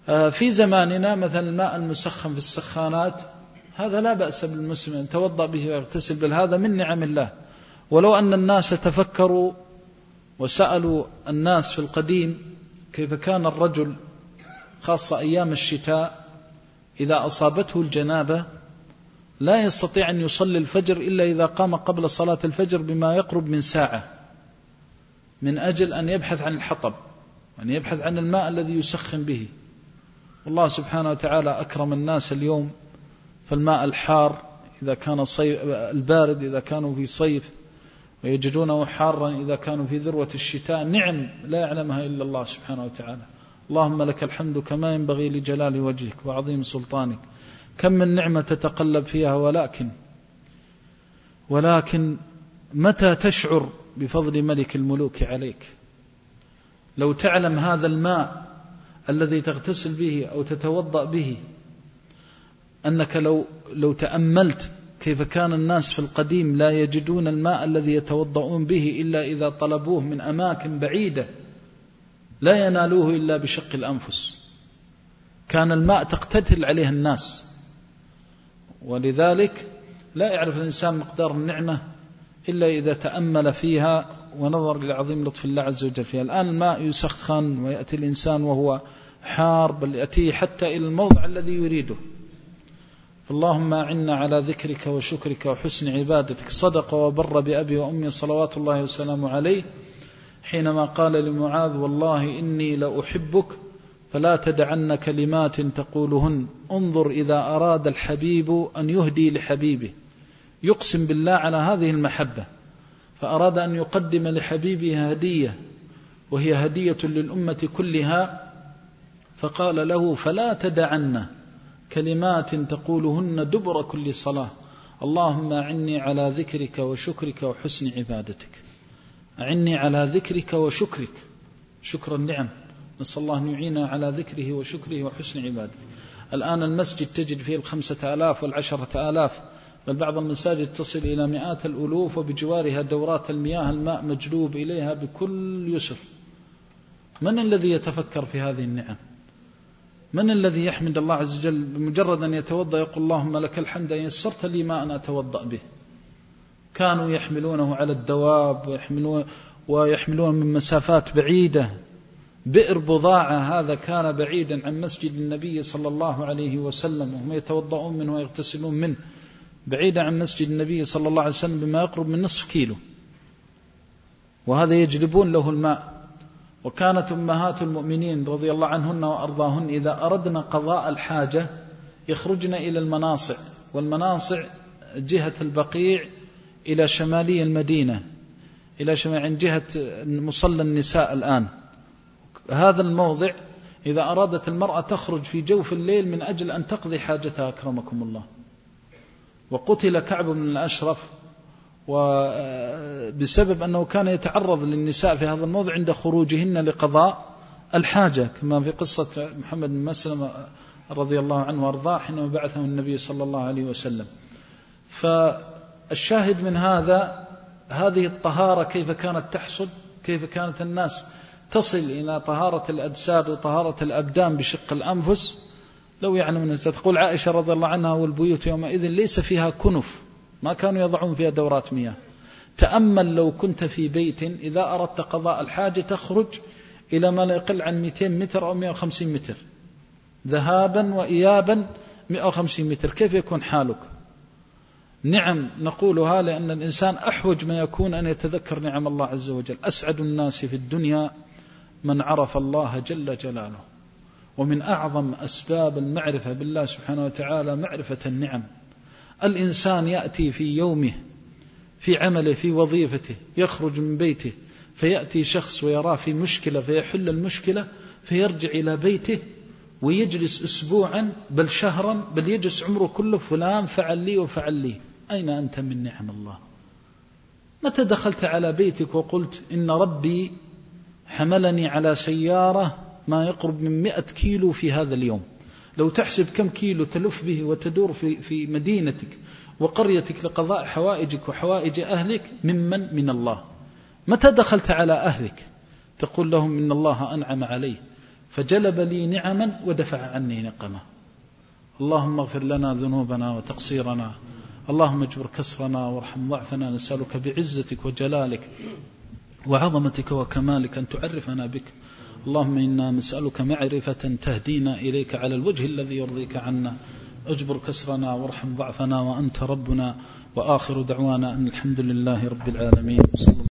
في زماننا مثلا الماء المسخن في السخانات هذا لا بأس بالمسلم أن يتوضأ به ويغتسل به، هذا من نعم الله. ولو أن الناس تفكروا وسألوا الناس في القديم كيف كان الرجل خاصة أيام الشتاء إذا أصابته الجنابة لا يستطيع أن يصلي الفجر إلا إذا قام قبل صلاة الفجر بما يقرب من ساعة، من أجل أن يبحث عن الحطب، أن يبحث عن الماء الذي يسخن به. والله سبحانه وتعالى أكرم الناس اليوم، فالماء الحار إذا كان البارد إذا كانوا في صيف، ويجدونه حارا إذا كانوا في ذروة الشتاء، نعم لا يعلمها إلا الله سبحانه وتعالى. اللهم لك الحمد كما ينبغي لجلال وجهك وعظيم سلطانك. كم من نعمة تتقلب فيها، ولكن متى تشعر بفضل ملك الملوك عليك؟ لو تعلم هذا الماء الذي تغتسل به أو تتوضأ به، أنك لو تأملت كيف كان الناس في القديم لا يجدون الماء الذي يتوضؤون به إلا إذا طلبوه من أماكن بعيدة، لا ينالوه إلا بشق الأنفس، كان الماء تقتتل عليه الناس. ولذلك لا يعرف الإنسان مقدار النعمة إلا إذا تأمل فيها ونظر لعظيم لطف الله عز وجل فيها. الآن الماء يسخن ويأتي الإنسان وهو حار، بل يأتيه حتى إلى الموضع الذي يريده. فاللهم أعنا على ذكرك وشكرك وحسن عبادتك. صدق وبر بأبي وأمي صلوات الله وسلامه عليه حينما قال لمعاذ: والله إني لأحبك فلا تدعن كلمات تقولهن. انظر إذا أراد الحبيب أن يهدي لحبيبه، يقسم بالله على هذه المحبة، فأراد أن يقدم لحبيبه هدية وهي هدية للأمة كلها، فقال له: فلا تدعن كلمات تقولهن دبر كل صلاة. اللهم أعني على ذكرك وشكرك وحسن عبادتك. أعني على ذكرك وشكرك، شكر النعم، نسأل الله أن يعيننا على ذكره وشكره وحسن عبادته. الآن المسجد تجد فيه 5000 و10,000، بل بعض المساجد تصل إلى مئات الألوف، وبجوارها دورات المياه الماء مجلوب إليها بكل يسر. من الذي يتفكر في هذه النعم؟ من الذي يحمد الله عز وجل بمجرد أن يتوضأ يقول: اللهم لك الحمد أن يسرت لي ما أنا أتوضأ به؟ كانوا يحملونه على الدواب ويحملون من مسافات بعيدة. بئر بضاعة هذا كان بعيدا عن مسجد النبي صلى الله عليه وسلم، وهم يتوضؤون منه ويغتسلون منه، بعيدا عن مسجد النبي صلى الله عليه وسلم بما يقرب من نصف كيلو، وهذا يجلبون له الماء. وكانت أمهات المؤمنين رضي الله عنهن وأرضاهن إذا أردنا قضاء الحاجة يخرجن إلى المناصع، والمناصع جهة البقيع إلى شمالي المدينة، إلى شمال عن جهة مصلى النساء. الآن هذا الموضع إذا أرادت المرأة تخرج في جوف الليل من أجل أن تقضي حاجتها أكرمكم الله. وقتل كعب بن الأشرف وبسبب أنه كان يتعرض للنساء في هذا الموضع عند خروجهن لقضاء الحاجة، كما في قصة محمد بن مسلم رضي الله عنه وارضاه حينما بعثه النبي صلى الله عليه وسلم. فالشاهد من هذه الطهارة كيف كانت تحصل، كيف كانت الناس تصل إلى طهارة الأجساد وطهارة الأبدان بشق الأنفس. لو يعلم الناس، تقول عائشة رضي الله عنها: والبيوت يومئذ ليس فيها كنف، ما كانوا يضعون فيها دورات مياه. تأمل لو كنت في بيت إذا أردت قضاء الحاجة تخرج إلى ما لا يقل عن 200 متر أو 150 متر ذهابا وإيابا، 150 متر، كيف يكون حالك؟ نعم نقولها لأن الإنسان أحوج ما يكون أن يتذكر نعم الله عز وجل. أسعد الناس في الدنيا من عرف الله جل جلاله. ومن أعظم أسباب المعرفة بالله سبحانه وتعالى معرفة النعم. الإنسان يأتي في يومه، في عمله، في وظيفته، يخرج من بيته فيأتي شخص ويراه في مشكلة فيحل المشكلة، فيرجع إلى بيته ويجلس أسبوعا بل شهرا بل يجلس عمره كله: فلان فعل لي وفعل لي. أين أنت من نعم الله؟ متى دخلت على بيتك وقلت: إن ربي حملني على سيارة ما يقرب من 100 كيلو في هذا اليوم؟ لو تحسب كم كيلو تلف به وتدور في مدينتك وقريتك لقضاء حوائجك وحوائج أهلك، من الله. متى دخلت على أهلك تقول لهم: إن الله أنعم علي فجلب لي نعما ودفع عني نقمة. اللهم اغفر لنا ذنوبنا وتقصيرنا، اللهم اجبر كسرنا وارحم ضعفنا، نسألك بعزتك وجلالك وعظمتك وكمالك أن تعرفنا بك. اللهم إنا نسألك معرفة تهدينا إليك على الوجه الذي يرضيك عنا. اجبر كسرنا وارحم ضعفنا وأنت ربنا. وآخر دعوانا أن الحمد لله رب العالمين.